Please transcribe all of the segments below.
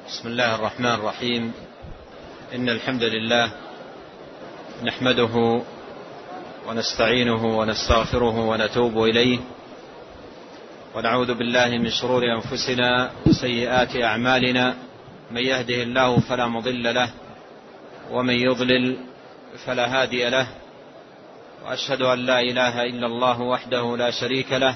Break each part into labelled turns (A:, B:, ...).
A: بسم الله الرحمن الرحيم. إن الحمد لله نحمده ونستعينه ونستغفره ونتوب إليه، ونعوذ بالله من شرور أنفسنا وسيئات أعمالنا. من يهده الله فلا مضل له، ومن يضلل فلا هادي له، وأشهد أن لا إله إلا الله وحده لا شريك له،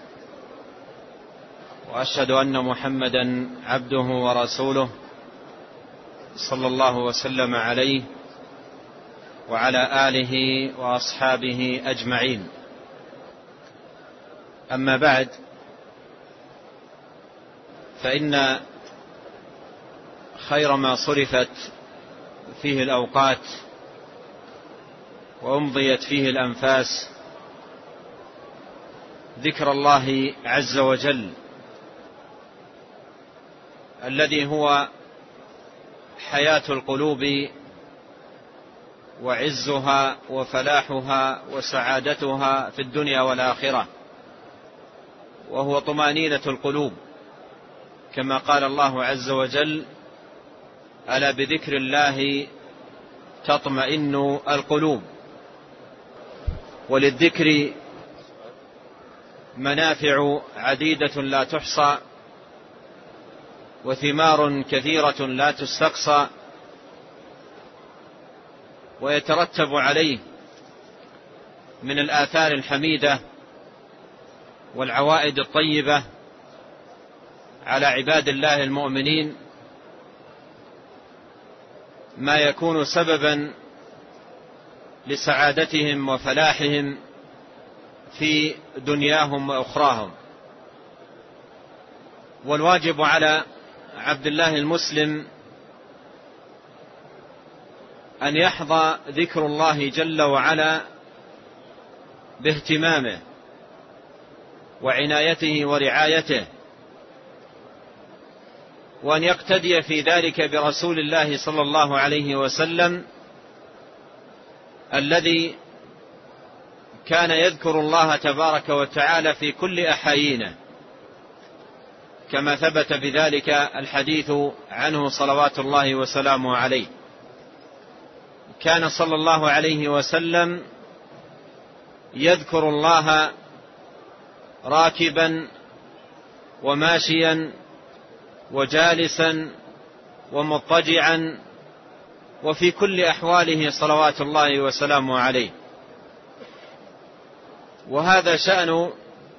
A: وأشهد أن محمدا عبده ورسوله صلى الله وسلم عليه وعلى آله وأصحابه أجمعين. أما بعد، فإن خير ما صرفت فيه الأوقات وأمضيت فيه الأنفاس ذكر الله عز وجل، الذي هو حياة القلوب وعزها وفلاحها وسعادتها في الدنيا والآخرة، وهو طمأنينة القلوب، كما قال الله عز وجل: ألا بذكر الله تطمئن القلوب. وللذكر منافع عديدة لا تحصى، وثمار كثيرة لا تستقصى، ويترتب عليه من الآثار الحميدة والعوائد الطيبة على عباد الله المؤمنين ما يكون سببا لسعادتهم وفلاحهم في دنياهم وأخراهم. والواجب على عبد الله المسلم أن يحظى ذكر الله جل وعلا باهتمامه وعنايته ورعايته، وأن يقتدي في ذلك برسول الله صلى الله عليه وسلم، الذي كان يذكر الله تبارك وتعالى في كل أحايينه، كما ثبت بذلك الحديث عنه صلوات الله وسلامه عليه. كان صلى الله عليه وسلم يذكر الله راكبا وماشيا وجالسا ومضطجعا، وفي كل أحواله صلوات الله وسلامه عليه. وهذا شأن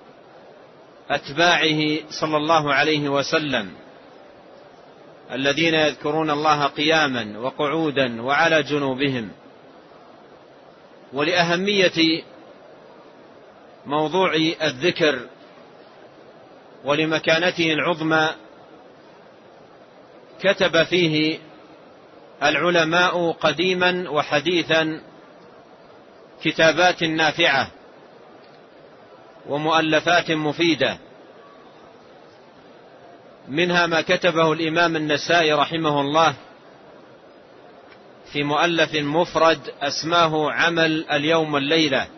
A: أتباعه صلى الله عليه وسلم، الذين يذكرون الله قياما وقعودا وعلى جنوبهم. ولأهمية موضوع الذكر ولمكانته العظمى كتب فيه العلماء قديما وحديثا كتابات نافعة ومؤلفات مفيدة، منها ما كتبه الإمام النسائي رحمه الله في مؤلف مفرد أسماه عمل اليوم والليلة،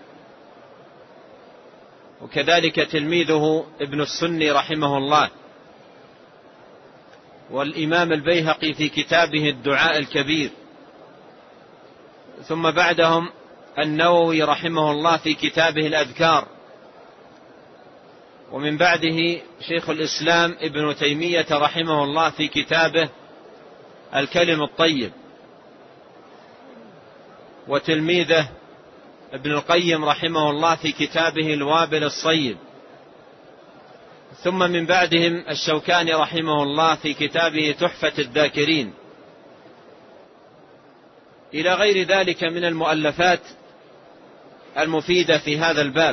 A: وكذلك تلميذه ابن السني رحمه الله، والإمام البيهقي في كتابه الدعاء الكبير، ثم بعدهم النووي رحمه الله في كتابه الأذكار، ومن بعده شيخ الإسلام ابن تيمية رحمه الله في كتابه الكلم الطيب، وتلميذه ابن القيم رحمه الله في كتابه الوابل الصيب، ثم من بعدهم الشوكاني رحمه الله في كتابه تحفة الذاكرين، إلى غير ذلك من المؤلفات المفيدة في هذا الباب.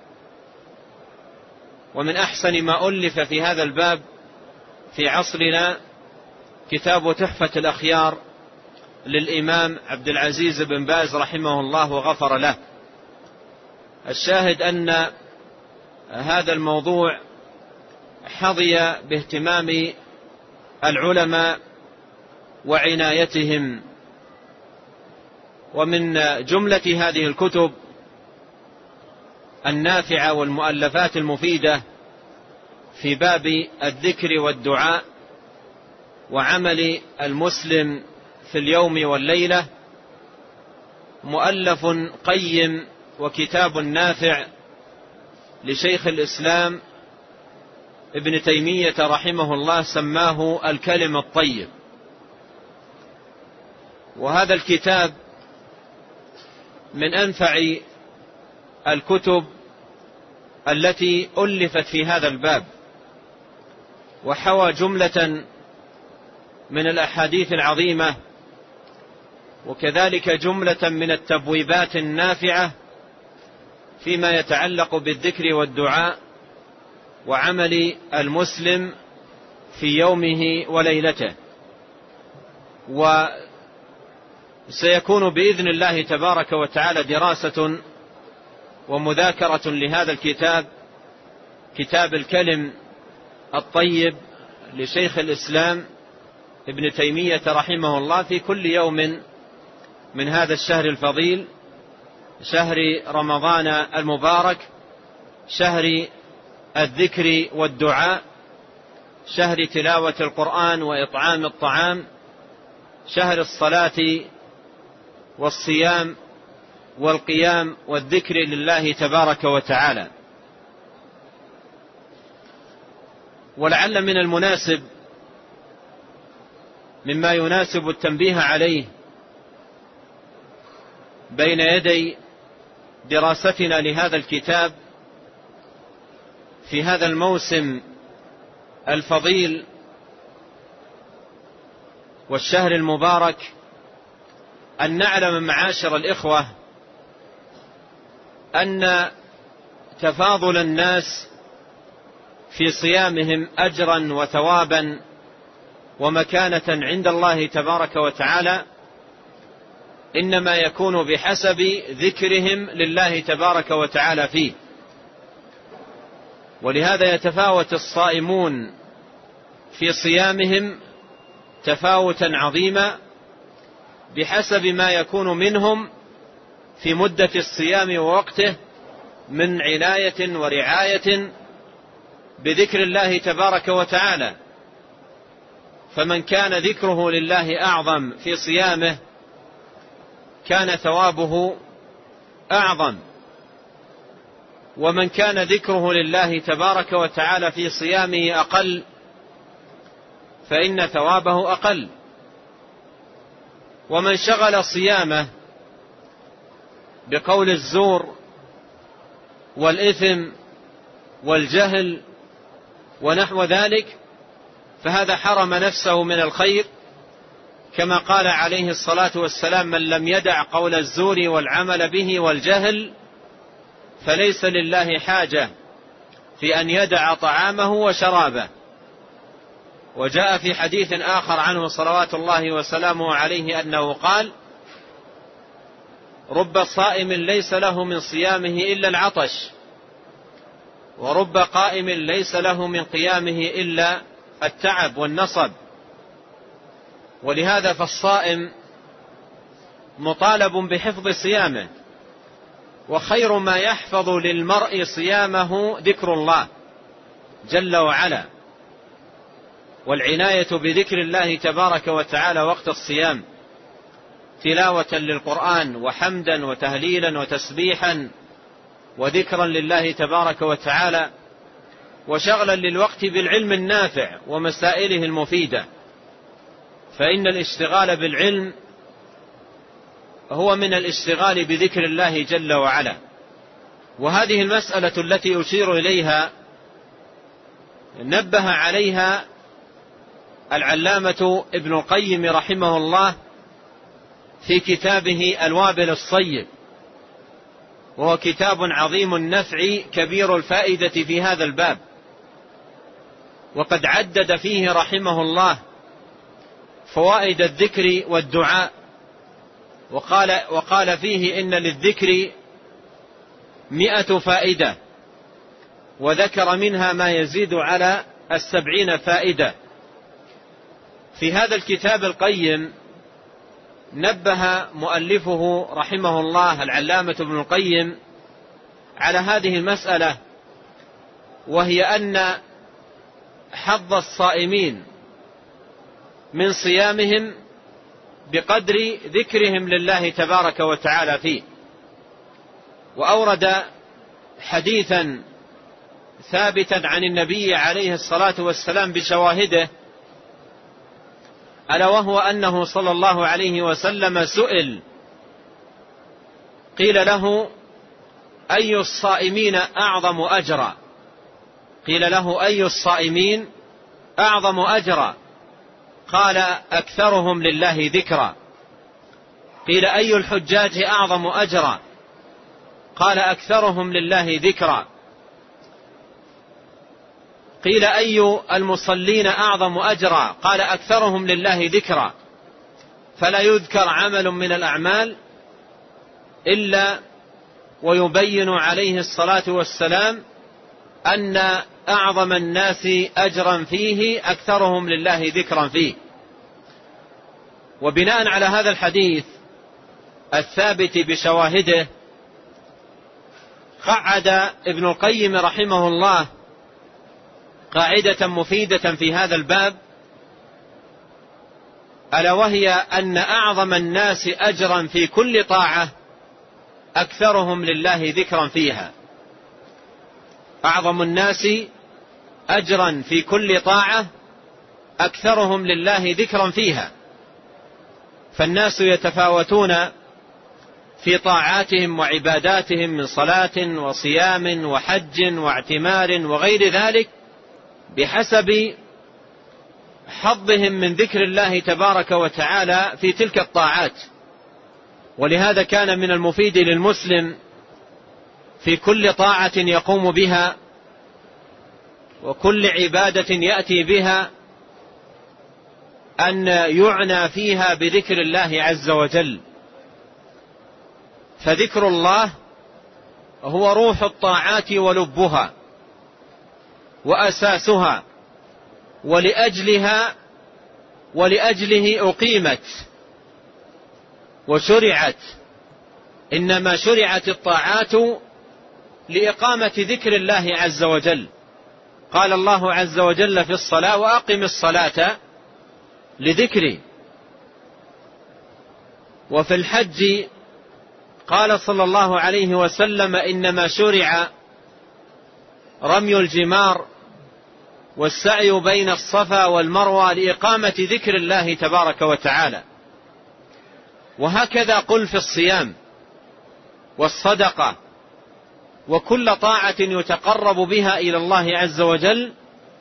A: ومن أحسن ما ألف في هذا الباب في عصرنا كتاب تحفة الأخيار للإمام عبد العزيز بن باز رحمه الله وغفر له. الشاهد أن هذا الموضوع حظي باهتمام العلماء وعنايتهم. ومن جملة هذه الكتب النافعة والمؤلفات المفيدة في باب الذكر والدعاء وعمل المسلم في اليوم والليلة مؤلف قيم وكتاب نافع لشيخ الإسلام ابن تيمية رحمه الله، سماه الكلم الطيب. وهذا الكتاب من أنفع الكتب التي ألفت في هذا الباب، وحوى جملة من الأحاديث العظيمة، وكذلك جملة من التبويبات النافعة فيما يتعلق بالذكر والدعاء وعمل المسلم في يومه وليلته. وسيكون بإذن الله تبارك وتعالى دراسة ومذاكرة لهذا الكتاب، كتاب الكلم الطيب لشيخ الإسلام ابن تيمية رحمه الله، في كل يوم من هذا الشهر الفضيل، شهر رمضان المبارك، شهر الذكر والدعاء، شهر تلاوة القرآن وإطعام الطعام، شهر الصلاة والصيام والقيام والذكر لله تبارك وتعالى. ولعل من المناسب مما يناسب التنبيه عليه بين يدي دراستنا لهذا الكتاب في هذا الموسم الفضيل والشهر المبارك أن نعلم معاشر الإخوة أن تفاضل الناس في صيامهم أجرا وثوابا ومكانة عند الله تبارك وتعالى إنما يكون بحسب ذكرهم لله تبارك وتعالى فيه. ولهذا يتفاوت الصائمون في صيامهم تفاوتا عظيما بحسب ما يكون منهم في مدة الصيام ووقته من عناية ورعاية بذكر الله تبارك وتعالى. فمن كان ذكره لله أعظم في صيامه كان ثوابه أعظم، ومن كان ذكره لله تبارك وتعالى في صيامه أقل فإن ثوابه أقل. ومن شغل صيامه بقول الزور والإثم والجهل ونحو ذلك فهذا حرم نفسه من الخير، كما قال عليه الصلاة والسلام: من لم يدع قول الزور والعمل به والجهل فليس لله حاجة في أن يدع طعامه وشرابه. وجاء في حديث آخر عنه صلوات الله وسلامه عليه أنه قال: رب صائم ليس له من صيامه إلا العطش، ورب قائم ليس له من قيامه إلا التعب والنصب. ولهذا فالصائم مطالب بحفظ صيامه، وخير ما يحفظ للمرء صيامه ذكر الله جل وعلا، والعناية بذكر الله تبارك وتعالى وقت الصيام، تلاوة للقرآن وحمدا وتهليلا وتسبيحا وذكرا لله تبارك وتعالى، وشغلا للوقت بالعلم النافع ومسائله المفيدة. فإن الاشتغال بالعلم هو من الاشتغال بذكر الله جل وعلا. وهذه المسألة التي أشير إليها نبه عليها العلامة ابن القيم رحمه الله في كتابه الوابل الصيب، وهو كتاب عظيم النفع كبير الفائدة في هذا الباب. وقد عدد فيه رحمه الله فوائد الذكر والدعاء، وقال فيه إن للذكر 100 فائدة، وذكر منها ما يزيد على 70 فائدة. في هذا الكتاب القيم نبه مؤلفه رحمه الله العلامة ابن القيم على هذه المسألة، وهي أن حظ الصائمين من صيامهم بقدر ذكرهم لله تبارك وتعالى فيه. وأورد حديثا ثابتا عن النبي عليه الصلاة والسلام بشواهده، ألا وهو أنه صلى الله عليه وسلم سئل، قيل له: أي الصائمين أعظم أجرا؟ قيل له: أي الصائمين أعظم أجرا؟ قال: أكثرهم لله ذكرا. قيل: أي الحجاج أعظم أجرا؟ قال: أكثرهم لله ذكرا. قيل: أي المصلين أعظم أجرا؟ قال: أكثرهم لله ذكرا. فلا يذكر عمل من الأعمال إلا ويبين عليه الصلاة والسلام أن أعظم الناس أجرا فيه أكثرهم لله ذكرا فيه. وبناء على هذا الحديث الثابت بشواهده، قعد ابن القيم رحمه الله قاعدة مفيدة في هذا الباب، ألا وهي أن أعظم الناس أجرا في كل طاعة أكثرهم لله ذكرا فيها. أعظم الناس أجرا في كل طاعة أكثرهم لله ذكرا فيها. فالناس يتفاوتون في طاعاتهم وعباداتهم من صلاة وصيام وحج واعتمار وغير ذلك بحسب حظهم من ذكر الله تبارك وتعالى في تلك الطاعات. ولهذا كان من المفيد للمسلم في كل طاعة يقوم بها وكل عبادة يأتي بها أن يعنى فيها بذكر الله عز وجل. فذكر الله هو روح الطاعات ولبها وأساسها، ولأجله أقيمت وشرعت. إنما شرعت الطاعات لإقامة ذكر الله عز وجل. قال الله عز وجل في الصلاة: وأقم الصلاة لذكري. وفي الحج قال صلى الله عليه وسلم: إنما شرع رمي الجمار والسعي بين الصفا والمروة لإقامة ذكر الله تبارك وتعالى. وهكذا قل في الصيام والصدقة وكل طاعة يتقرب بها إلى الله عز وجل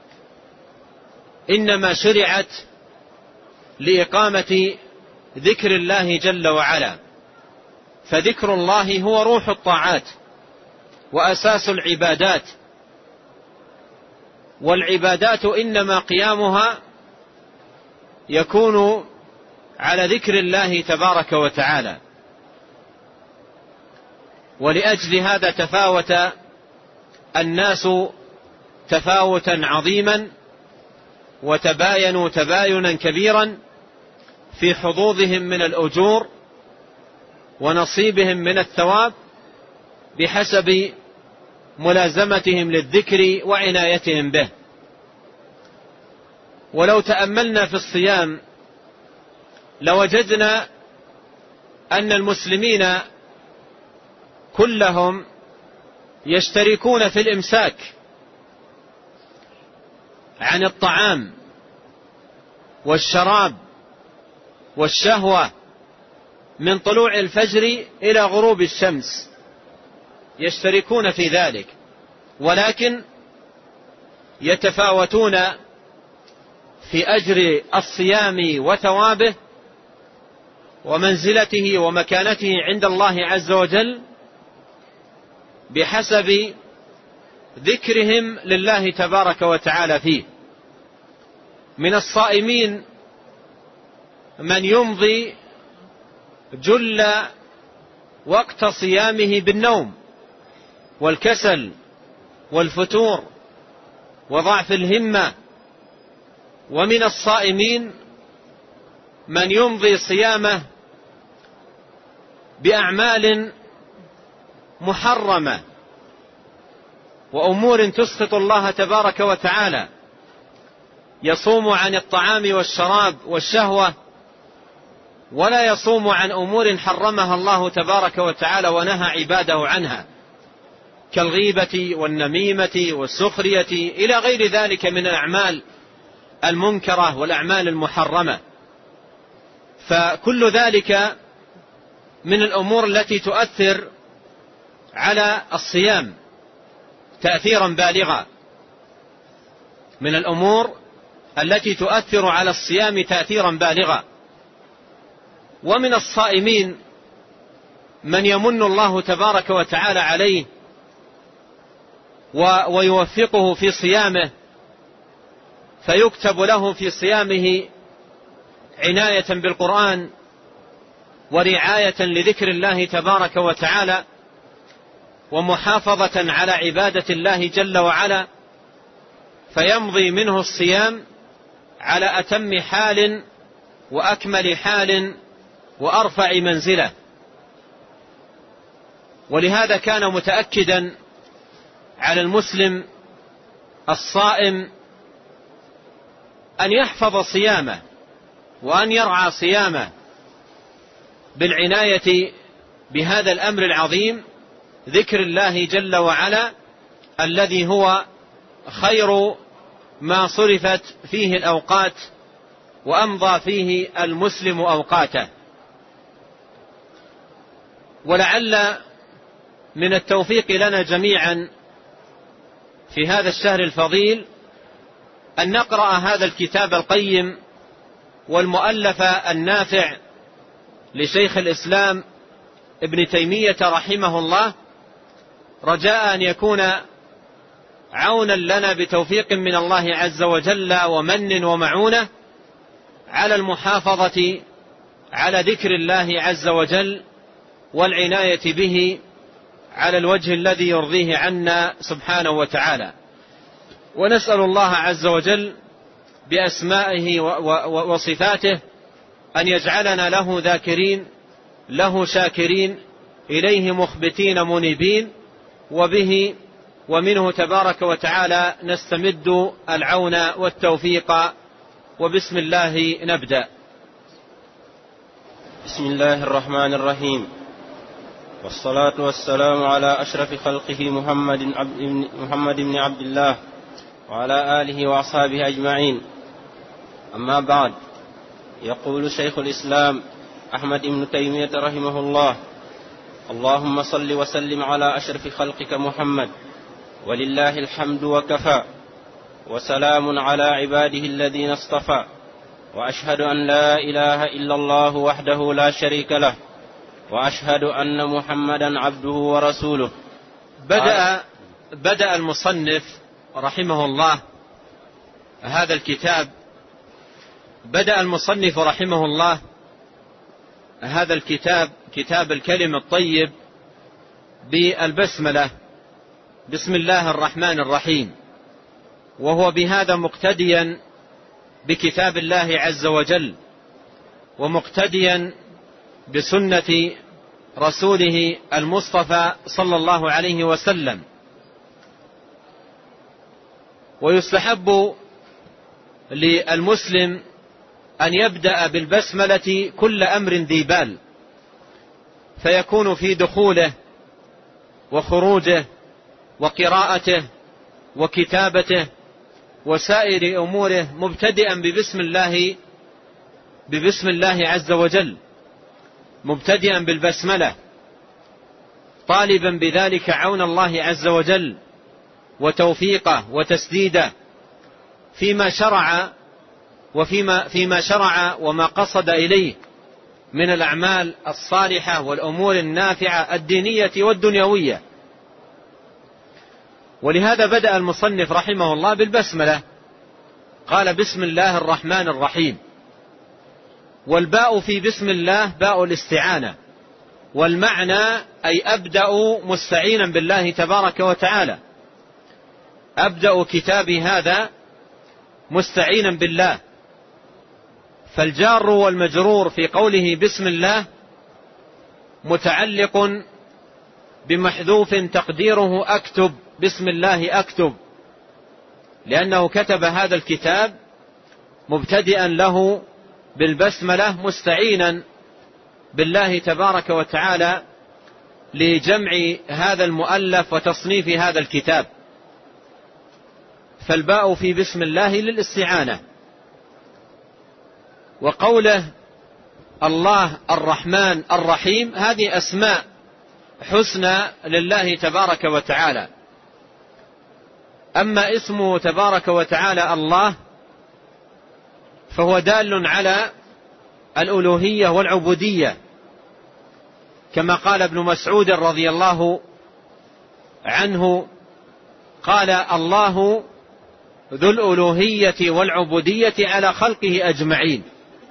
A: إنما شرعت لإقامة ذكر الله جل وعلا. فذكر الله هو روح الطاعات وأساس العبادات، والعبادات إنما قيامها يكون على ذكر الله تبارك وتعالى. ولأجل هذا تفاوت الناس تفاوتا عظيما، وتباينوا تباينا كبيرا في حظوظهم من الأجور ونصيبهم من الثواب بحسب ملازمتهم للذكر وعنايتهم به. ولو تأملنا في الصيام لوجدنا أن المسلمين كلهم يشتركون في الإمساك عن الطعام والشراب والشهوة من طلوع الفجر إلى غروب الشمس، يشتركون في ذلك، ولكن يتفاوتون في أجر الصيام وثوابه ومنزلته ومكانته عند الله عز وجل بحسب ذكرهم لله تبارك وتعالى فيه. من الصائمين من يمضي جل وقت صيامه بالنوم والكسل والفتور وضعف الهمة، ومن الصائمين من يمضي صيامه بأعمال محرمة وأمور تسخط الله تبارك وتعالى، يصوم عن الطعام والشراب والشهوة، ولا يصوم عن أمور حرمها الله تبارك وتعالى ونهى عباده عنها، كالغيبة والنميمة والسخرية إلى غير ذلك من الأعمال المنكرة والأعمال المحرمة. فكل ذلك من الأمور التي تؤثر على الصيام تأثيرا بالغا، من الأمور التي تؤثر على الصيام تأثيرا بالغا. ومن الصائمين من يمن الله تبارك وتعالى عليه ويوفقه في صيامه، فيكتب له في صيامه عناية بالقرآن ورعاية لذكر الله تبارك وتعالى ومحافظة على عبادة الله جل وعلا، فيمضي منه الصيام على أتم حال وأكمل حال وأرفع منزلة. ولهذا كان متأكدا على المسلم الصائم أن يحفظ صيامه وأن يرعى صيامه بالعناية بهذا الأمر العظيم، ذكر الله جل وعلا الذي هو خير ما صرفت فيه الأوقات وأمضى فيه المسلم أوقاته. ولعل من التوفيق لنا جميعا في هذا الشهر الفضيل أن نقرأ هذا الكتاب القيم والمؤلف النافع لشيخ الإسلام ابن تيمية رحمه الله، رجاء أن يكون عونا لنا بتوفيق من الله عز وجل ومن ومعونة على المحافظة على ذكر الله عز وجل والعناية به على الوجه الذي يرضيه عنا سبحانه وتعالى. ونسأل الله عز وجل بأسمائه وصفاته أن يجعلنا له ذاكرين له شاكرين إليه مخبتين منيبين، وبه ومنه تبارك وتعالى نستمد العون والتوفيق. وبسم الله نبدأ.
B: بسم الله الرحمن الرحيم، والصلاة والسلام على أشرف خلقه محمد بن عبد الله وعلى آله وأصحابه أجمعين. أما بعد، يقول شيخ الإسلام أحمد بن تيمية رحمه الله: اللهم صل وسلم على أشرف خلقك محمد، ولله الحمد وكفى، وسلام على عباده الذين اصطفى، وأشهد أن لا إله إلا الله وحده لا شريك له، وأشهد أن محمدا عبده ورسوله.
A: بدأ المصنف رحمه الله هذا الكتاب، بدأ المصنف رحمه الله هذا الكتاب، كتاب الكلم الطيب، بالبسملة، بسم الله الرحمن الرحيم، وهو بهذا مقتديا بكتاب الله عز وجل ومقتديا بسنة رسوله المصطفى صلى الله عليه وسلم. ويستحب للمسلم أن يبدأ بالبسملة كل أمر ذي بال، فيكون في دخوله وخروجه وقراءته وكتابته وسائر أموره مبتدئا ببسم الله عز وجل، مبتدئا بالبسملة، طالبا بذلك عون الله عز وجل وتوفيقه وتسديده فيما شرع وما قصد إليه من الأعمال الصالحة والأمور النافعة الدينية والدنيوية. ولهذا بدأ المصنف رحمه الله بالبسملة، قال: بسم الله الرحمن الرحيم. والباء في بسم الله باء الاستعانة، والمعنى أي أبدأ مستعينا بالله تبارك وتعالى، أبدأ كتابي هذا مستعينا بالله. فالجار والمجرور في قوله بسم الله متعلق بمحذوف تقديره أكتب، بسم الله أكتب، لأنه كتب هذا الكتاب مبتدئا له بالبسملة مستعينا بالله تبارك وتعالى لجمع هذا المؤلف وتصنيف هذا الكتاب. فالباء في بسم الله للاستعانة. وقوله الله الرحمن الرحيم هذه أسماء حسنى لله تبارك وتعالى. أما اسمه تبارك وتعالى الله فهو دال على الألوهية والعبودية، كما قال ابن مسعود رضي الله عنه قال الله ذو الألوهية والعبودية على خلقه أجمعين.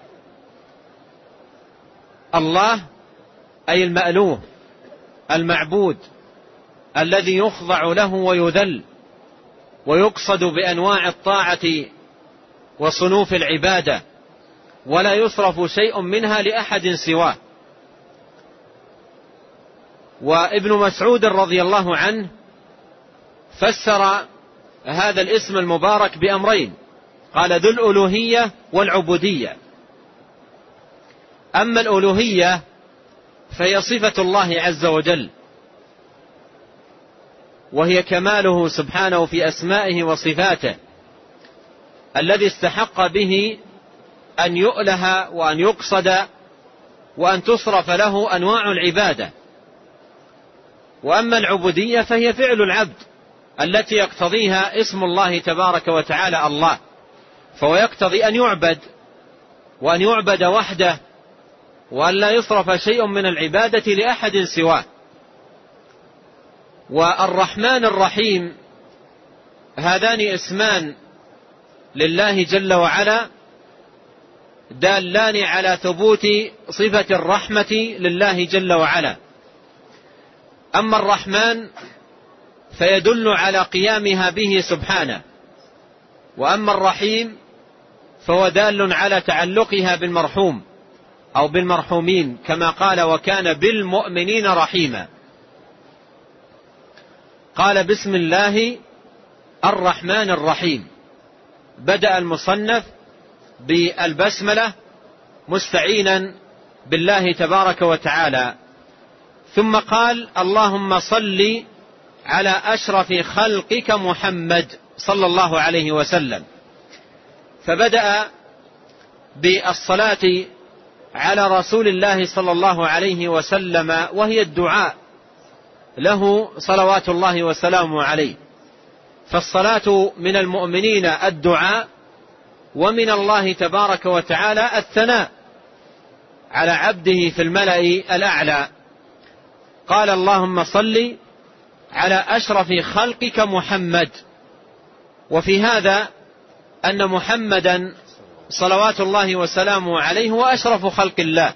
A: الله أي المألوه المعبود الذي يخضع له ويذل ويقصد بأنواع الطاعة وصنوف العبادة، ولا يصرف شيء منها لأحد سواه. وابن مسعود رضي الله عنه فسر هذا الاسم المبارك بأمرين، قال ذو الألوهية والعبودية. أما الألوهية فهي صفة الله عز وجل، وهي كماله سبحانه في أسمائه وصفاته الذي استحق به أن يؤله وأن يقصد وأن تصرف له أنواع العبادة. وأما العبودية فهي فعل العبد التي يقتضيها اسم الله تبارك وتعالى الله، فهو يقتضي أن يعبد وأن يعبد وحده، وأن لا يصرف شيء من العبادة لأحد سواه. والرحمن الرحيم هذان اسمان لله جل وعلا دالان على ثبوت صفة الرحمة لله جل وعلا. أما الرحمن فيدل على قيامها به سبحانه، وأما الرحيم فهو دال على تعلقها بالمرحوم أو بالمرحومين، كما قال وكان بالمؤمنين رحيما. قال بسم الله الرحمن الرحيم. بدأ المصنف بالبسملة مستعينا بالله تبارك وتعالى، ثم قال اللهم صل على أشرف خلقك محمد صلى الله عليه وسلم. فبدأ بالصلاة على رسول الله صلى الله عليه وسلم، وهي الدعاء له صلوات الله وسلامه عليه. فالصلاة من المؤمنين الدعاء، ومن الله تبارك وتعالى الثناء على عبده في الملأ الأعلى. قال اللهم صل على أشرف خلقك محمد. وفي هذا أن محمدا صلوات الله وسلامه عليه هو أشرف خلق الله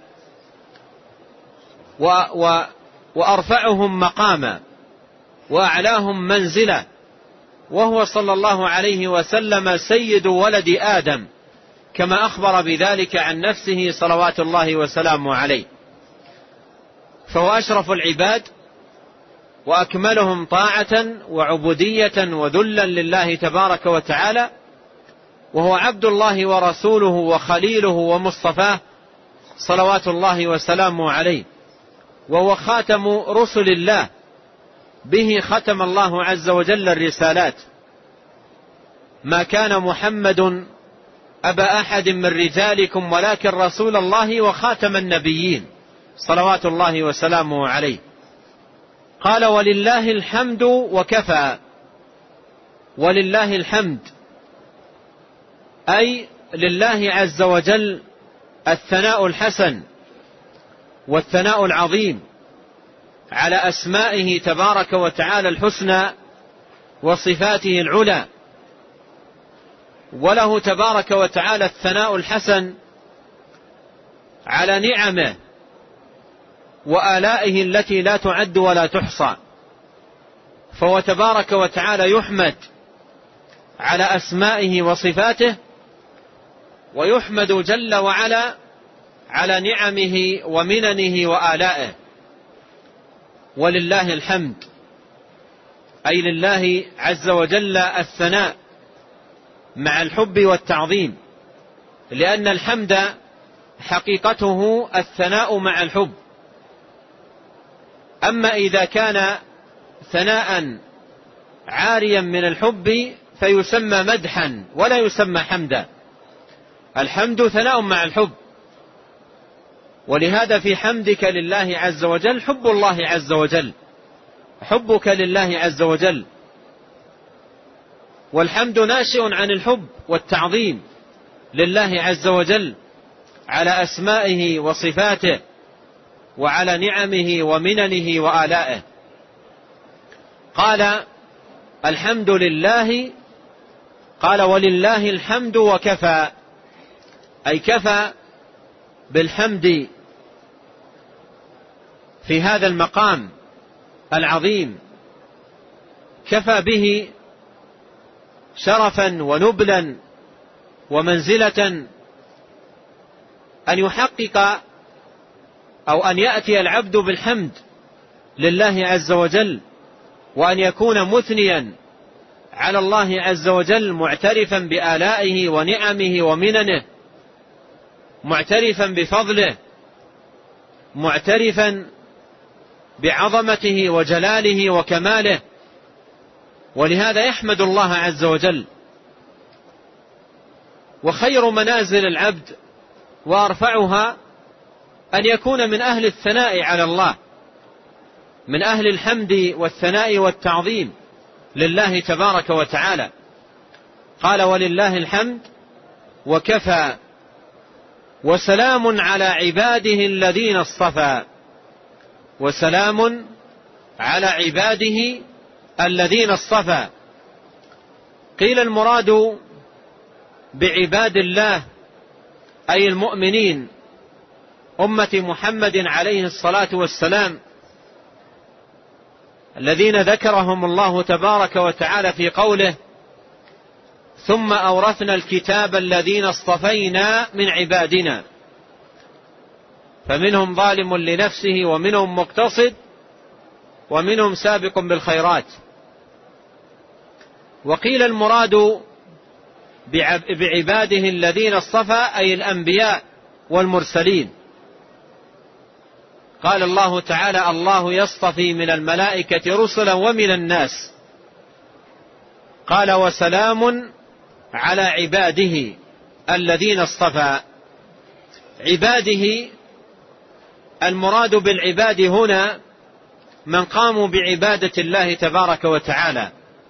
A: وأرفعهم مقاما وأعلاهم منزلا، وهو صلى الله عليه وسلم سيد ولد آدم، كما أخبر بذلك عن نفسه صلوات الله وسلامه عليه. فهو أشرف العباد وأكملهم طاعة وعبودية وذلا لله تبارك وتعالى، وهو عبد الله ورسوله وخليله ومصطفاه صلوات الله وسلامه عليه، وهو خاتم رسل الله، به ختم الله عز وجل الرسالات. ما كان محمد أبا أحد من رجالكم ولكن رسول الله وخاتم النبيين صلوات الله وسلامه عليه. قال ولله الحمد وكفى. ولله الحمد أي لله عز وجل الثناء الحسن والثناء العظيم على أسمائه تبارك وتعالى الحسنى وصفاته العلى. وله تبارك وتعالى الثناء الحسن على نعمه وآلائه التي لا تعد ولا تحصى. فهو تبارك وتعالى يحمد على أسمائه وصفاته، ويحمد جل وعلا على نعمه ومننه وآلائه. ولله الحمد أي لله عز وجل الثناء مع الحب والتعظيم لأن الحمد حقيقته الثناء مع الحب. أما إذا كان ثناء عاريا من الحب فيسمى مدحا ولا يسمى حمدا. الحمد ثناء مع الحب، ولهذا في حمدك لله عز وجل حب الله عز وجل، حبك لله عز وجل. والحمد ناشئ عن الحب والتعظيم لله عز وجل على أسمائه وصفاته وعلى نعمه ومننه وآلائه. قال الحمد لله، قال ولله الحمد وكفى، أي كفى بالحمد في هذا المقام العظيم، كفى به شرفا ونبلا ومنزلة أن يحقق أو أن يأتي العبد بالحمد لله عز وجل، وأن يكون مثنيا على الله عز وجل معترفا بآلائه ونعمه ومننه، معترفا بفضله، معترفا بعظمته وجلاله وكماله، ولهذا يحمد الله عز وجل. وخير منازل العبد وأرفعها أن يكون من أهل الثناء على الله، من أهل الحمد والثناء والتعظيم لله تبارك وتعالى. قال ولله الحمد وكفى وسلام على عباده الذين اصطفى، وسلام على عباده الذين اصطفى. قيل المراد بعباد الله أي المؤمنين أمة محمد عليه الصلاة والسلام، الذين ذكرهم الله تبارك وتعالى في قوله ثم أورثنا الكتاب الذين اصطفينا من عبادنا فمنهم ظالم لنفسه ومنهم مقتصد ومنهم سابق بالخيرات. وقيل المراد بعباده الذين اصطفى أي الأنبياء والمرسلين. قال الله تعالى الله يصطفي من الملائكة رسلا ومن الناس. قال وسلام على عباده الذين اصطفى. عباده المراد بالعباد هنا من قاموا بعبادة الله تبارك وتعالى،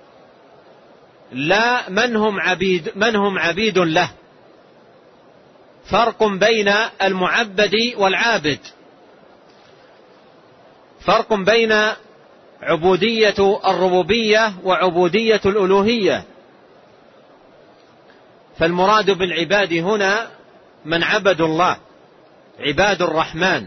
A: لا من هم عبيد له. فرق بين المعبد والعابد، فرق بين عبودية الربوبية وعبودية الألوهية. فالمراد بالعباد هنا من عبدوا الله، عباد الرحمن،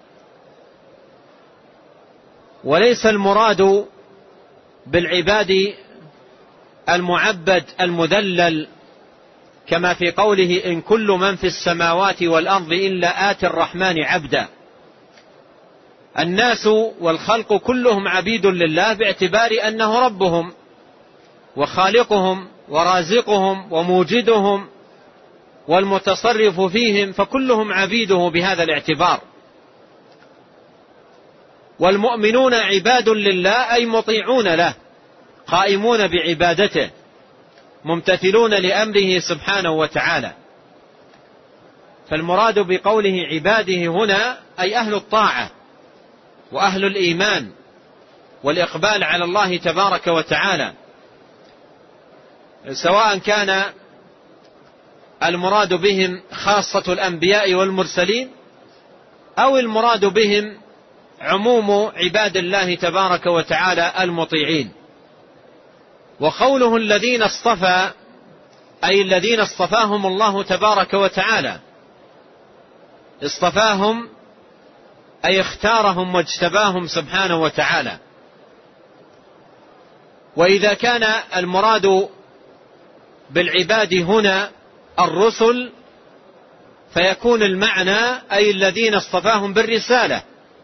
A: وليس المراد بالعباد المعبد المذلل كما في قوله إن كل من في السماوات والأرض إلا آتي الرحمن عبدا. الناس والخلق كلهم عبيد لله باعتبار أنه ربهم وخالقهم ورازقهم وموجدهم والمتصرف فيهم، فكلهم عبيده بهذا الاعتبار. والمؤمنون عباد لله أي مطيعون له، قائمون بعبادته، ممتثلون لأمره سبحانه وتعالى. فالمراد بقوله عباده هنا أي أهل الطاعة وأهل الإيمان والإقبال على الله تبارك وتعالى، سواء كان المراد بهم خاصة الأنبياء والمرسلين أو المراد بهم عموم عباد الله تبارك وتعالى المطيعين. وقوله الذين اصطفى أي الذين اصطفاهم الله تبارك وتعالى. اصطفاهم أي اختارهم واجتباهم سبحانه وتعالى. وإذا كان المراد بالعباد هنا الرسل فيكون المعنى أي الذين اصطفاهم بالرسالة،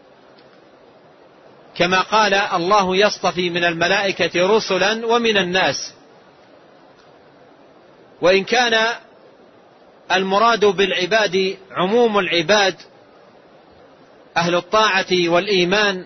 A: كما قال الله يصطفي من الملائكة رسلا ومن الناس. وإن كان المراد بالعباد عموم العباد أهل الطاعة والإيمان،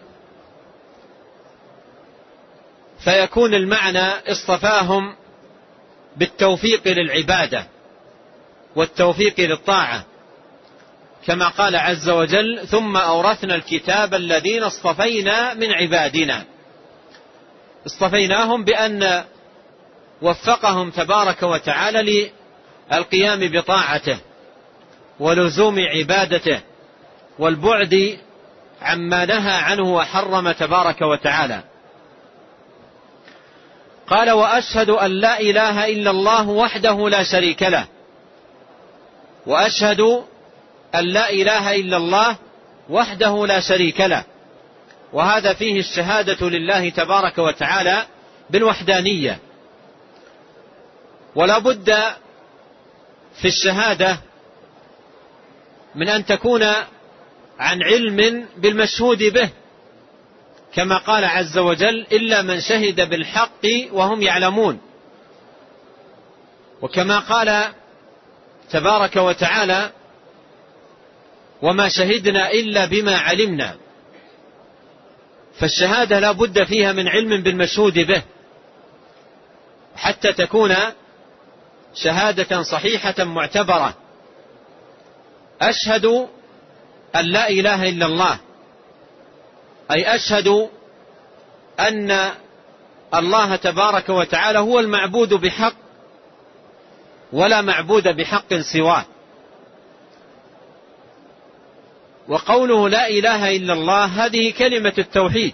A: فيكون المعنى اصطفاهم بالتوفيق للعبادة والتوفيق للطاعة، كما قال عز وجل: ثم أورثنا الكتاب الذين اصطفينا من عبادنا. اصطفيناهم بأن وفقهم تبارك وتعالى للقيام بطاعته ولزوم عبادته والبعد عما نهى عنه وحرم تبارك وتعالى. قال: وأشهد أن لا إله إلا الله وحده لا شريك له. وأشهد أن لا إله إلا الله وحده لا شريك له، وهذا فيه الشهادة لله تبارك وتعالى بالوحدانية. ولا بد في الشهادة من أن تكون عن علم بالمشهود به، كما قال عز وجل: إلا من شهد بالحق وهم يعلمون. وكما قال تبارك وتعالى: وما شهدنا إلا بما علمنا. فالشهادة لا بد فيها من علم بالمشهود به حتى تكون شهادة صحيحة معتبرة. أشهد أن لا إله إلا الله، أي أشهد أن الله تبارك وتعالى هو المعبود بحق ولا معبود بحق سواه. وقوله لا إله إلا الله هذه كلمة التوحيد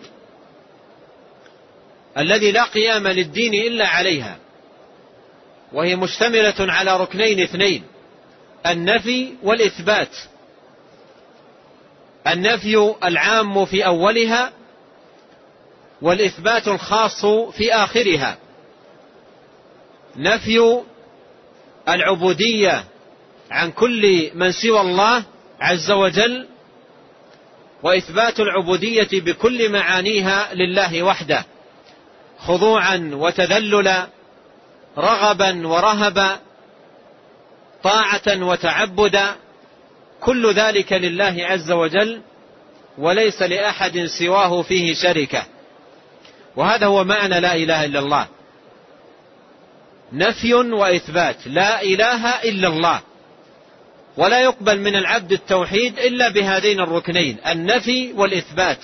A: الذي لا قيام للدين إلا عليها، وهي مشتملة على ركنين اثنين: النفي والإثبات. النفي العام في أولها، والإثبات الخاص في آخرها. نفي العبودية عن كل من سوى الله عز وجل، وإثبات العبودية بكل معانيها لله وحده، خضوعا وتذللا، رغبا ورهبا، طاعة وتعبدا، كل ذلك لله عز وجل وليس لأحد سواه فيه شركة. وهذا هو معنى لا إله إلا الله: نفي وإثبات، لا إله إلا الله. ولا يقبل من العبد التوحيد إلا بهذين الركنين: النفي والإثبات.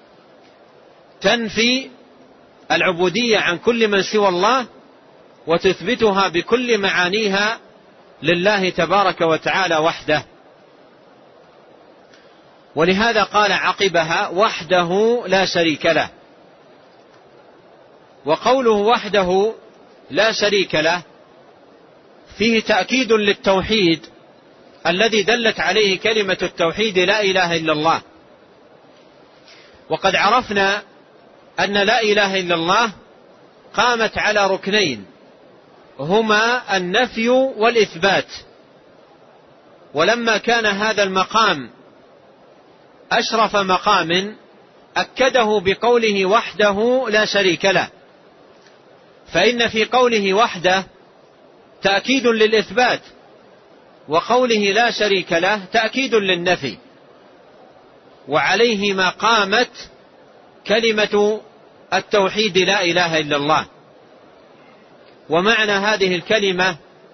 A: تنفي العبودية عن كل من سوى الله، وتثبتها بكل معانيها لله تبارك وتعالى وحده. ولهذا قال عقبها: وحده لا شريك له. وقوله وحده لا شريك له فيه تأكيد للتوحيد الذي دلت عليه كلمة التوحيد لا إله إلا الله. وقد عرفنا أن لا إله إلا الله قامت على ركنين هما النفي والإثبات. ولما كان هذا المقام أشرف مقام أكده بقوله وحده لا شريك له، فإن في قوله وحده تأكيد للإثبات، وقوله لا شريك له تأكيد للنفي، وعليه ما قامت كلمة التوحيد لا إله إلا الله. ومعنى هذه الكلمة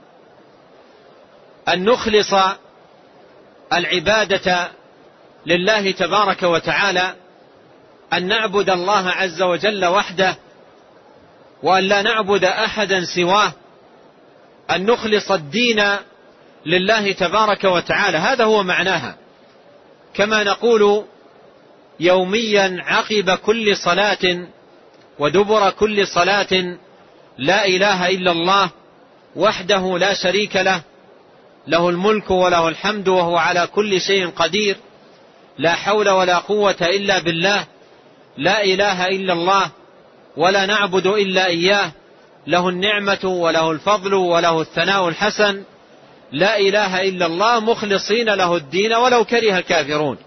A: أن نخلص العبادة لله تبارك وتعالى، أن نعبد الله عز وجل وحده، وأن لا نعبد أحدا سواه، أن نخلص الدين لله تبارك وتعالى. هذا هو معناها، كما نقول يوميا عقب كل صلاة ودبر كل صلاة: لا إله إلا الله وحده لا شريك له، له الملك وله الحمد وهو على كل شيء قدير، لا حول ولا قوة إلا بالله، لا إله إلا الله ولا نعبد إلا إياه، له النعمة وله الفضل وله الثناء الحسن، لا إله إلا الله مخلصين له الدين ولو كره الكافرون.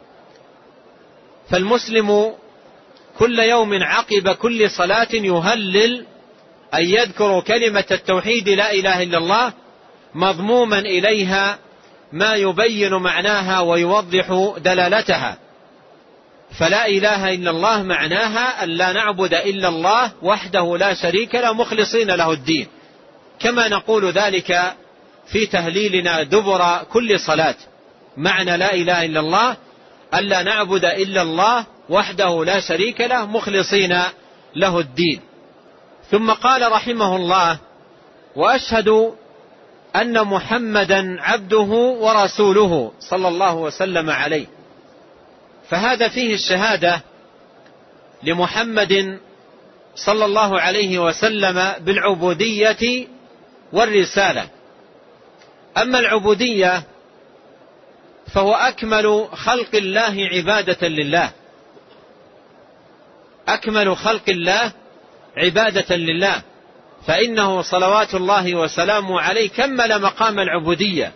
A: فالمسلم كل يوم عقب كل صلاة يهلل أن يذكر كلمة التوحيد لا إله إلا الله مضموما إليها ما يبين معناها ويوضح دلالتها. فلا إله إلا الله معناها أن لا نعبد إلا الله وحده لا شريك له مخلصين له الدين، كما نقول ذلك في تهليلنا دبر كل صلاة. معنى لا إله إلا الله أن لا نعبد إلا الله وحده لا شريك له مخلصين له الدين. ثم قال رحمه الله: وأشهد أن محمدا عبده ورسوله صلى الله وسلم عليه. فهذا فيه الشهادة لمحمد صلى الله عليه وسلم بالعبودية والرسالة. أما العبودية فهو أكمل خلق الله عبادة لله، أكمل خلق الله عبادة لله، فإنه صلوات الله وسلامه عليه كمل مقام العبودية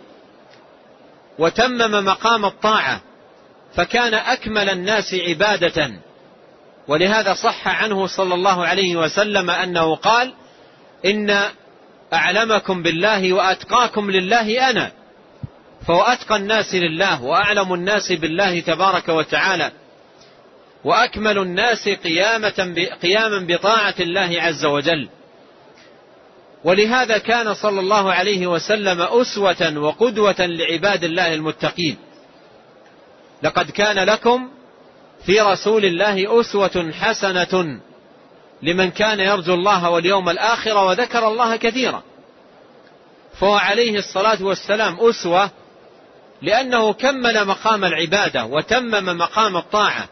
A: وتمم مقام الطاعة، فكان أكمل الناس عبادة. ولهذا صح عنه صلى الله عليه وسلم أنه قال: إن أعلمكم بالله وأتقاكم لله أنا. فهو أتقى الناس لله وأعلم الناس بالله تبارك وتعالى، وأكمل الناس قياما بطاعة الله عز وجل. ولهذا كان صلى الله عليه وسلم أسوة وقدوة لعباد الله المتقين. لقد كان لكم في رسول الله أسوة حسنة لمن كان يرجو الله واليوم الآخر وذكر الله كثيرا. فهو عليه الصلاة والسلام أسوة لأنه كمل مقام العبادة وتمم مقام الطاعة.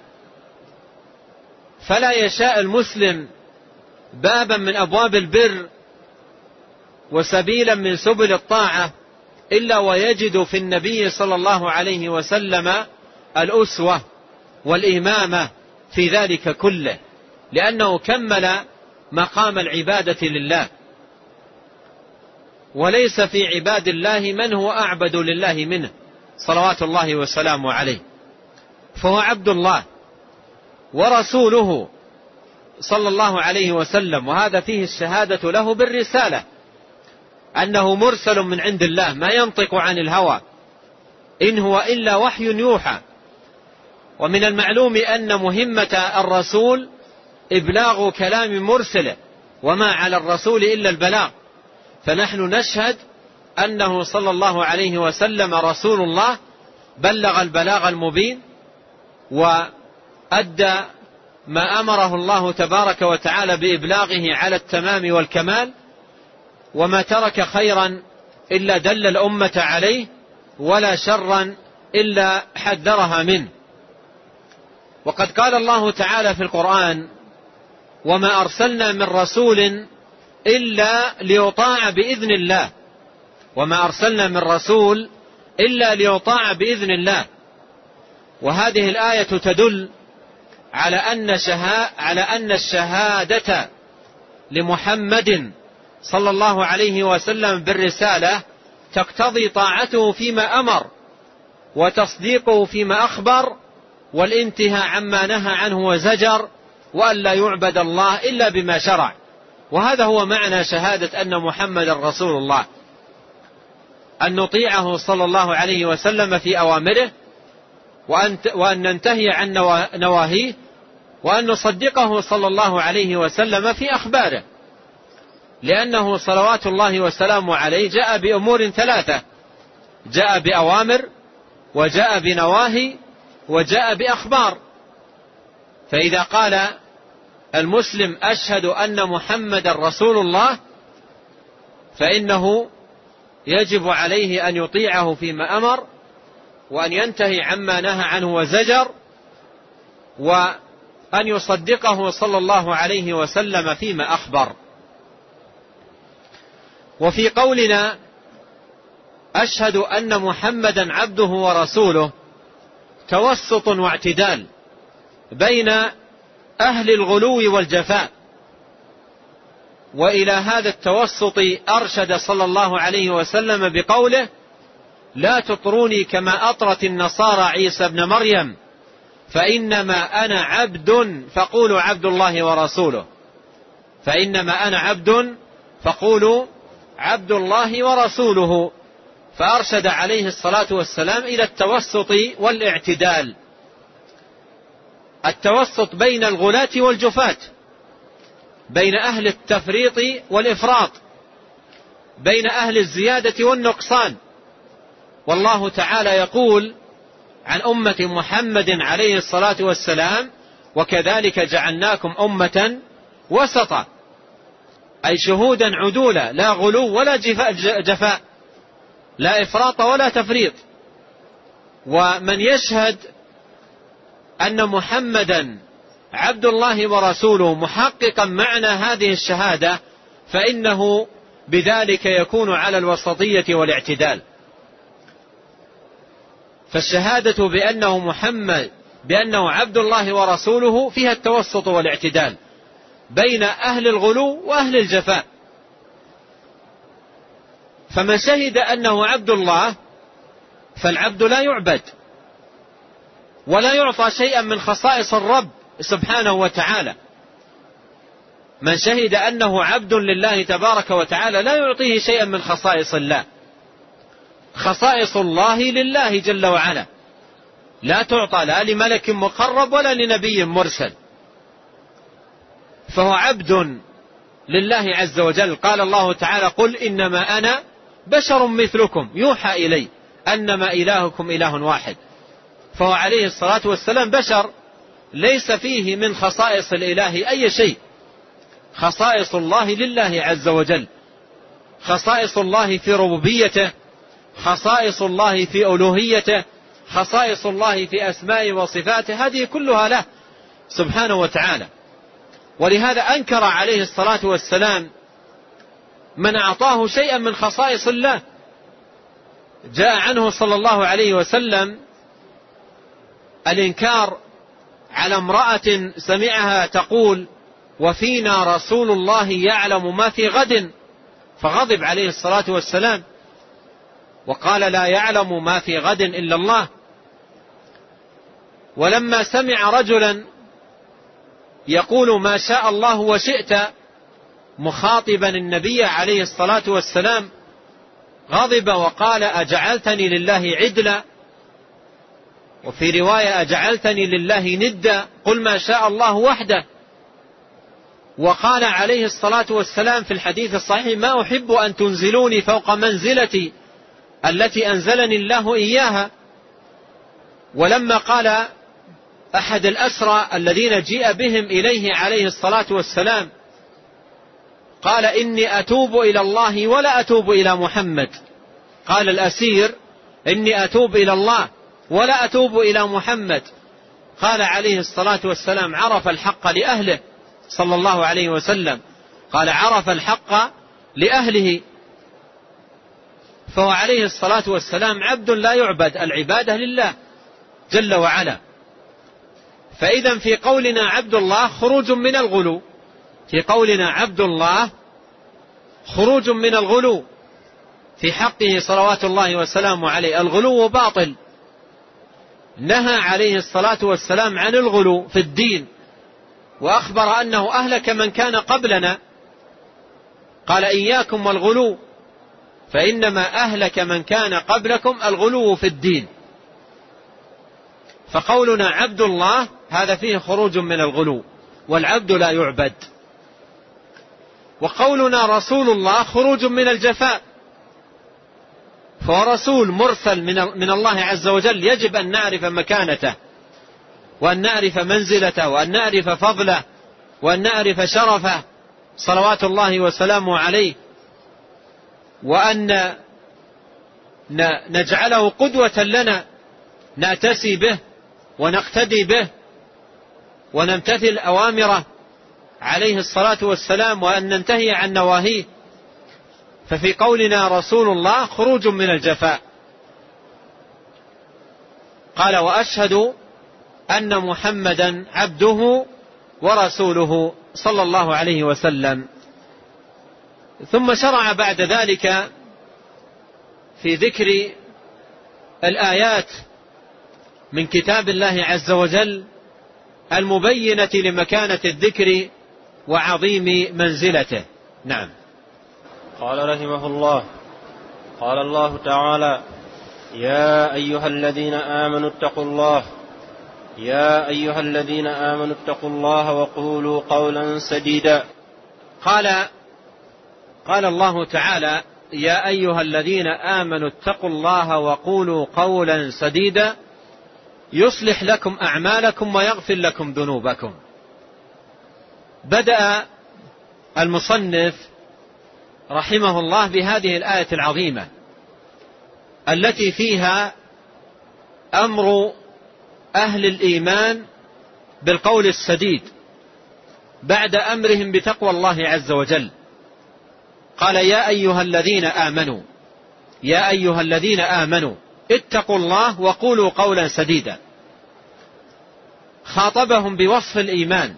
A: فلا يشاء المسلم بابا من أبواب البر وسبيلا من سبل الطاعة إلا ويجد في النبي صلى الله عليه وسلم الأسوة والإمامة في ذلك كله، لأنه كمل مقام العبادة لله. وليس في عباد الله من هو أعبد لله منه صلوات الله وسلامه عليه. فهو عبد الله ورسوله صلى الله عليه وسلم، وهذا فيه الشهادة له بالرسالة، أنه مرسل من عند الله ما ينطق عن الهوى إن هو إلا وحي يوحى. ومن المعلوم أن مهمة الرسول إبلاغ كلام مرسله، وما على الرسول إلا البلاغ. فنحن نشهد أنه صلى الله عليه وسلم رسول الله، بلغ البلاغ المبين وأدى ما أمره الله تبارك وتعالى بإبلاغه على التمام والكمال، وما ترك خيرا إلا دل الأمة عليه، ولا شرا إلا حذرها منه. وقد قال الله تعالى في القرآن: وما أرسلنا من رسول إلا ليطاع بإذن الله. وما أرسلنا من رسول إلا ليطاع بإذن الله. وهذه الآية تدل على أن الشهادة لمحمد صلى الله عليه وسلم بالرسالة تقتضي طاعته فيما أمر، وتصديقه فيما أخبر، والانتهاء عما نهى عنه وزجر، وأن لا يعبد الله إلا بما شرع. وهذا هو معنى شهادة أن محمد رسول الله، أن نطيعه صلى الله عليه وسلم في أوامره، وأن ننتهي عن نواهيه، وأن نصدقه صلى الله عليه وسلم في أخباره، لأنه صلوات الله وسلامه عليه جاء بأمور ثلاثة: جاء بأوامر، وجاء بنواهي، وجاء بأخبار. فإذا قال المسلم أشهد أن محمد رسول الله، فإنه يجب عليه أن يطيعه فيما أمر، وأن ينتهي عما نهى عنه وزجر، وأن يصدقه صلى الله عليه وسلم فيما أخبر. وفي قولنا أشهد أن محمدا عبده ورسوله توسط واعتدال بين أهل الغلو والجفاء. وإلى هذا التوسط أرشد صلى الله عليه وسلم بقوله: لا تطروني كما أطرت النصارى عيسى ابن مريم، فإنما أنا عبد فقولوا عبد الله ورسوله. فإنما أنا عبد فقولوا عبد الله ورسوله، فأرشد عليه الصلاة والسلام إلى التوسط والاعتدال، التوسط بين الغلاة والجفاة، بين أهل التفريط والإفراط، بين أهل الزيادة والنقصان. والله تعالى يقول عن أمة محمد عليه الصلاة والسلام: وكذلك جعلناكم أمة وسطا، أي شهودا عدولا، لا غلو ولا جفاء، لا إفراط ولا تفريط. ومن يشهد أن محمدا عبد الله ورسوله محققا معنى هذه الشهادة فإنه بذلك يكون على الوسطية والاعتدال. فالشهادة بأنه عبد الله ورسوله فيها التوسط والاعتدال بين أهل الغلو وأهل الجفاء. فمن شهد أنه عبد الله فالعبد لا يعبد ولا يعطى شيئا من خصائص الرب سبحانه وتعالى. من شهد أنه عبد لله تبارك وتعالى لا يعطيه شيئا من خصائص الله. خصائص الله لله جل وعلا، لا تعطى لا لملك مقرب ولا لنبي مرسل، فهو عبد لله عز وجل. قال الله تعالى: قل إنما أنا بشر مثلكم يوحى إلي أنما إلهكم إله واحد. فهو عليه الصلاة والسلام بشر ليس فيه من خصائص الإله أي شيء. خصائص الله لله عز وجل، خصائص الله في ربوبيته، خصائص الله في ألوهيته، خصائص الله في أسمائه وصفاته، هذه كلها له سبحانه وتعالى. ولهذا أنكر عليه الصلاة والسلام من أعطاه شيئا من خصائص الله. جاء عنه صلى الله عليه وسلم الإنكار على امرأة سمعها تقول: وفينا رسول الله يعلم ما في غد، فغضب عليه الصلاة والسلام وقال: لا يعلم ما في غد إلا الله. ولما سمع رجلا يقول: ما شاء الله وشئت، مخاطبا النبي عليه الصلاة والسلام، غضب وقال: أجعلتني لله عدلا، وفي رواية: أجعلتني لله ندا، قل ما شاء الله وحده. وقال عليه الصلاة والسلام في الحديث الصحيح: ما أحب أن تنزلوني فوق منزلتي التي أنزلني الله إياها. ولما قال أحد الأسرى الذين جيء بهم إليه عليه الصلاة والسلام، قال: إني أتوب إلى الله ولا أتوب إلى محمد. قال الأسير: إني أتوب إلى الله ولا أتوب إلى محمد. قال عليه الصلاة والسلام: عرف الحق لأهله صلى الله عليه وسلم، قال: عرف الحق لأهله. فهو عليه الصلاة والسلام عبد لا يعبد، العبادة لله جل وعلا. فإذا في قولنا عبد الله خروج من الغلو، في قولنا عبد الله خروج من الغلو في حقه صلوات الله وسلامه عليه. الغلو باطل، نهى عليه الصلاة والسلام عن الغلو في الدين، وأخبر أنه أهلك من كان قبلنا. قال: إياكم والغلو فإنما أهلك من كان قبلكم الغلو في الدين. فقولنا عبد الله هذا فيه خروج من الغلو، والعبد لا يعبد. وقولنا رسول الله خروج من الجفاء، فهو رسول مرسل من الله عز وجل، يجب أن نعرف مكانته، وأن نعرف منزلته، وأن نعرف فضله، وأن نعرف شرفه صلوات الله وسلامه عليه، وأن نجعله قدوة لنا نأتسي به ونقتدي به ونمتثل أوامره عليه الصلاة والسلام، وأن ننتهي عن نواهيه. ففي قولنا رسول الله خروج من الجفاء. قال: وأشهد أن محمدا عبده ورسوله صلى الله عليه وسلم. ثم شرع بعد ذلك في ذكر الآيات من كتاب الله عز وجل المبينة لمكانة الذكر وعظيم منزلته. نعم.
B: قال رحمه الله: قال الله تعالى: يا أيها الذين آمنوا اتقوا الله يا أيها الذين آمنوا اتقوا الله وقولوا قولا سديدا.
A: قال الله تعالى: يا أيها الذين آمنوا اتقوا الله وقولوا قولا سديدا يصلح لكم أعمالكم ويغفر لكم ذنوبكم. بدأ المصنف رحمه الله بهذه الآية العظيمة التي فيها أمر أهل الإيمان بالقول السديد بعد أمرهم بتقوى الله عز وجل. قال: يا أيها الذين آمنوا اتقوا الله وقولوا قولا سديدا. خاطبهم بوصف الإيمان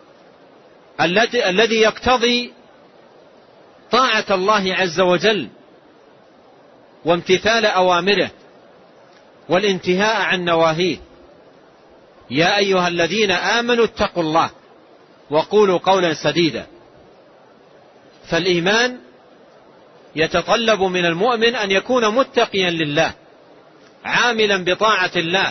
A: الذي يقتضي طاعة الله عز وجل وامتثال أوامره والانتهاء عن نواهيه. يا أيها الذين آمنوا اتقوا الله وقولوا قولا سديدا. فالإيمان يتطلب من المؤمن أن يكون متقيا لله، عاملا بطاعة الله،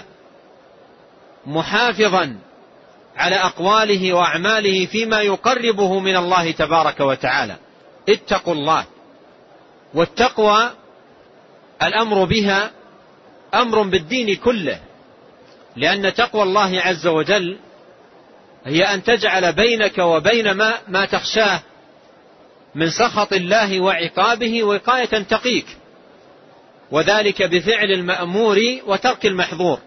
A: محافظا على أقواله وأعماله فيما يقربه من الله تبارك وتعالى. اتقوا الله. والتقوى الأمر بها أمر بالدين كله، لأن تقوى الله عز وجل هي أن تجعل بينك وبين ما تخشاه من سخط الله وعقابه وقاية تقيك، وذلك بفعل المأمور وترك المحظور.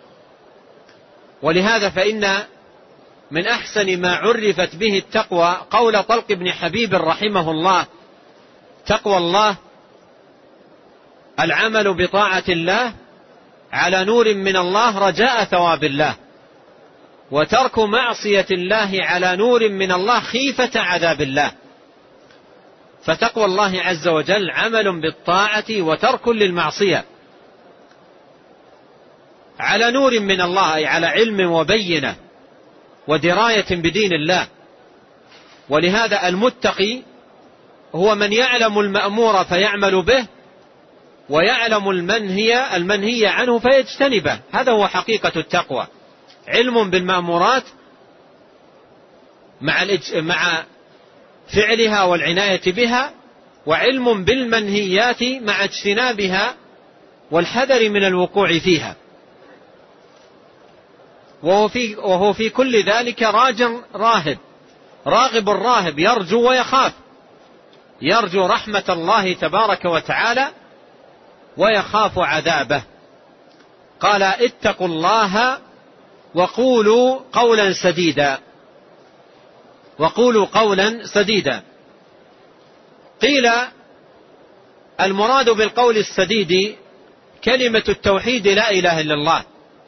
A: ولهذا فإن من أحسن ما عرفت به التقوى قول طلق بن حبيب رحمه الله: تقوى الله العمل بطاعة الله على نور من الله رجاء ثواب الله، وترك معصية الله على نور من الله خيفة عذاب الله. فتقوى الله عز وجل عمل بالطاعة وترك للمعصية على نور من الله، أي على علم وبينة ودراية بدين الله. ولهذا المتقي هو من يعلم المأمور فيعمل به، ويعلم المنهي عنه فيجتنبه. هذا هو حقيقة التقوى: علم بالمأمورات مع فعلها والعناية بها، وعلم بالمنهيات مع اجتنابها والحذر من الوقوع فيها. وهو في كل ذلك راغب راهب، يرجو ويخاف، يرجو رحمة الله تبارك وتعالى ويخاف عذابه. قال: اتقوا الله وقولوا قولا سديدا. وقولوا قولا سديدا. قيل: المراد بالقول السديد كلمة التوحيد لا إله إلا الله.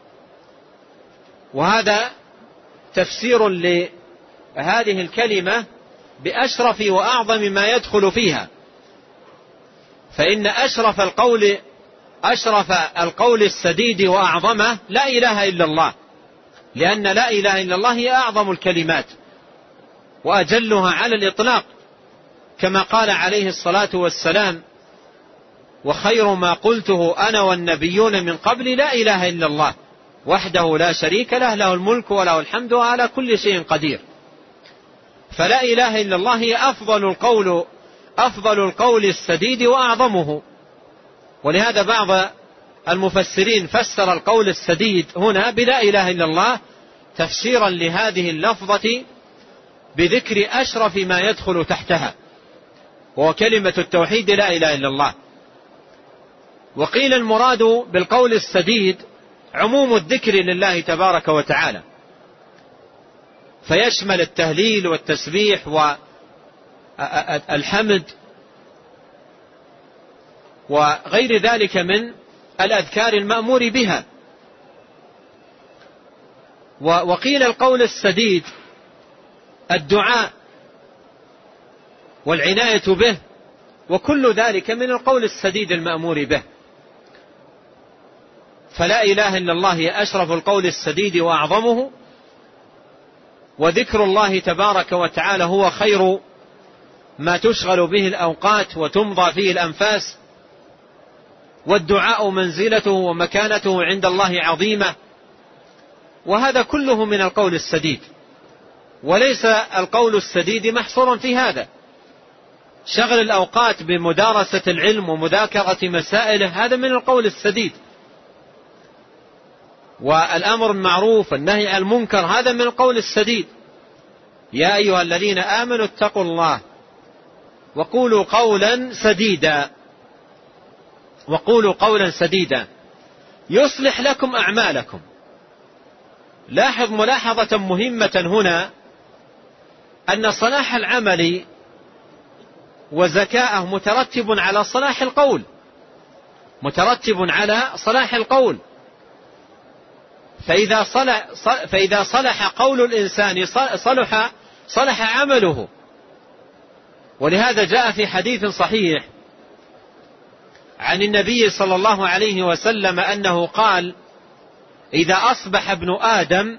A: وهذا تفسير لهذه الكلمة بأشرف وأعظم ما يدخل فيها، فإن أشرف القول السديد وأعظمه لا إله إلا الله، لأن لا إله إلا الله هي أعظم الكلمات وأجلها على الإطلاق، كما قال عليه الصلاة والسلام: وخير ما قلته أنا والنبيون من قبل لا إله إلا الله وحده لا شريك له، له الملك وله الحمد وعلى كل شيء قدير. فلا إله إلا الله هي أفضل القول السديد وأعظمه. ولهذا بعض المفسرين فسر القول السديد هنا بلا إله إلا الله تفسيرا لهذه اللفظة بذكر أشرف ما يدخل تحتها، وهو كلمة التوحيد لا إله إلا الله. وقيل المراد بالقول السديد عموم الذكر لله تبارك وتعالى، فيشمل التهليل والتسبيح والحمد وغير ذلك من الأذكار المأمور بها. وقيل القول السديد الدعاء والعناية به، وكل ذلك من القول السديد المأمور به. فلا إله إلا الله هي أشرف القول السديد وأعظمه، وذكر الله تبارك وتعالى هو خير ما تشغل به الأوقات وتمضى فيه الأنفاس، والدعاء منزلته ومكانته عند الله عظيمة، وهذا كله من القول السديد. وليس القول السديد محصورا في هذا، شغل الأوقات بمدارسة العلم ومذاكرة مسائله هذا من القول السديد، والأمر بالمعروف والنهي عن المنكر هذا من القول السديد. يا أيها الذين آمنوا اتقوا الله وقولوا قولا سديدا، وقولوا قولا سديدا يصلح لكم أعمالكم. لاحظ ملاحظة مهمة هنا، أن صلاح العمل وزكاءه مترتب على صلاح القول، مترتب على صلاح القول. فإذا صلح قول الإنسان صلح عمله. ولهذا جاء في حديث صحيح عن النبي صلى الله عليه وسلم أنه قال: إذا أصبح ابن آدم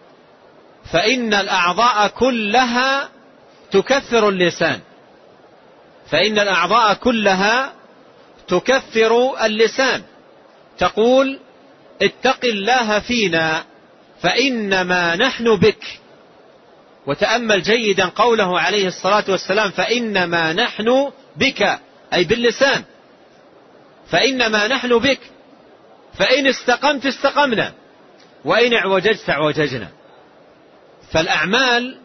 A: فإن الأعضاء كلها تكفر اللسان، فإن الأعضاء كلها تكفر اللسان، تقول: اتق الله فينا فإنما نحن بك. وتأمل جيدا قوله عليه الصلاة والسلام: فإنما نحن بك، أي باللسان، فإنما نحن بك، فإن استقمت استقمنا وإن اعوججت اعوججنا. فالأعمال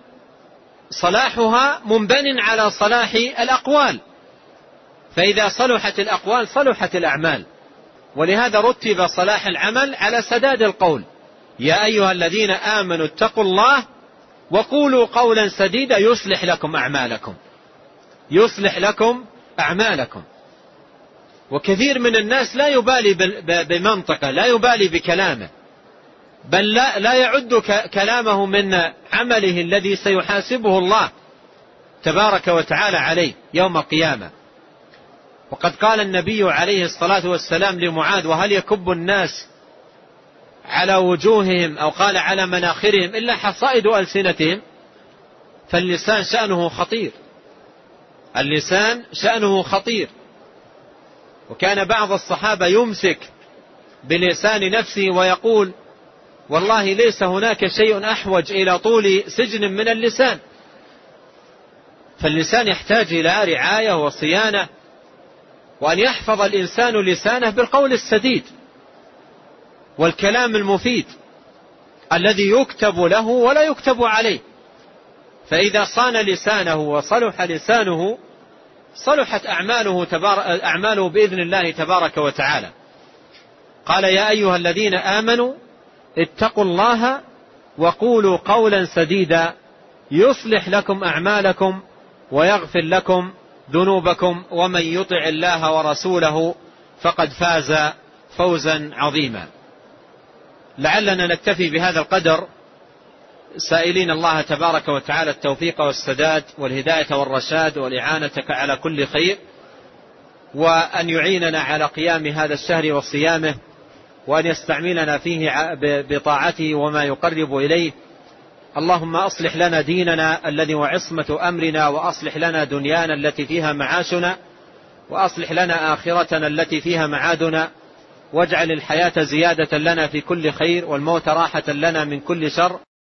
A: صلاحها منبن على صلاح الأقوال، فإذا صلحت الأقوال صلحت الأعمال. ولهذا رتب صلاح العمل على سداد القول: يا أيها الذين آمنوا اتقوا الله وقولوا قولا سديدا يصلح لكم أعمالكم، يصلح لكم أعمالكم. وكثير من الناس لا يبالي بمنطقه، لا يبالي بكلامه، بل لا يعد كلامه من عمله الذي سيحاسبه الله تبارك وتعالى عليه يوم القيامة. وقد قال النبي عليه الصلاة والسلام لمعاذ: وهل يكب الناس على وجوههم، أو قال على مناخرهم، إلا حصائد ألسنتهم؟ فاللسان شأنه خطير، اللسان شأنه خطير. وكان بعض الصحابة يمسك بلسان نفسه ويقول: والله ليس هناك شيء أحوج إلى طول سجن من اللسان. فاللسان يحتاج إلى رعاية وصيانة، وأن يحفظ الإنسان لسانه بالقول السديد والكلام المفيد الذي يكتب له ولا يكتب عليه. فإذا صان لسانه وصلح لسانه صلحت أعماله بإذن الله تبارك وتعالى. قال: يا أيها الذين آمنوا اتقوا الله وقولوا قولا سديدا يصلح لكم أعمالكم ويغفر لكم ذنوبكم ومن يطع الله ورسوله فقد فاز فوزا عظيما. لعلنا نكتفي بهذا القدر، سائلين الله تبارك وتعالى التوفيق والسداد والهداية والرشاد والإعانة على كل خير، وأن يعيننا على قيام هذا الشهر وصيامه، وأن يستعملنا فيه بطاعته وما يقرب إليه. اللهم أصلح لنا ديننا الذي هو عصمة أمرنا، وأصلح لنا دنيانا التي فيها معاشنا، وأصلح لنا آخرتنا التي فيها معادنا، واجعل الحياة زيادة لنا في كل خير والموت راحة لنا من كل شر.